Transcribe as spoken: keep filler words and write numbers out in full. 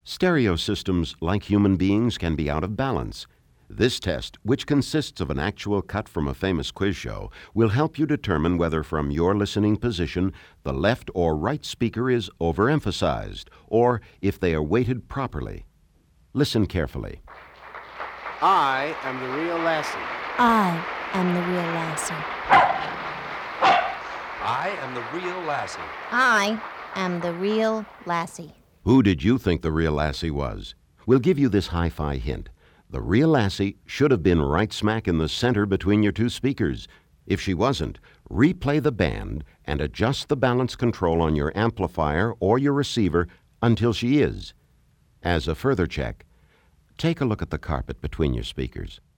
Stereo systems, like human beings, can be out of balance. This test, which consists of an actual cut from a famous quiz show, will help you determine whether from your listening position the left or right speaker is overemphasized, or if they are weighted properly. Listen carefully. I am the real Lassie. I am the real Lassie. I am the real Lassie. I am the real Lassie. Who did you think the real Lassie was? We'll give you this hi-fi hint. The real Lassie should have been right smack in the center between your two speakers. If she wasn't, replay the band and adjust the balance control on your amplifier or your receiver until she is. As a further check, take a look at the carpet between your speakers.